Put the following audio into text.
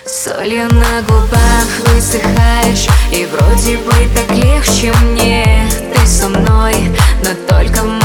Солью на губах высыхаешь, и вроде бы так легче мне. Ты со мной, но только в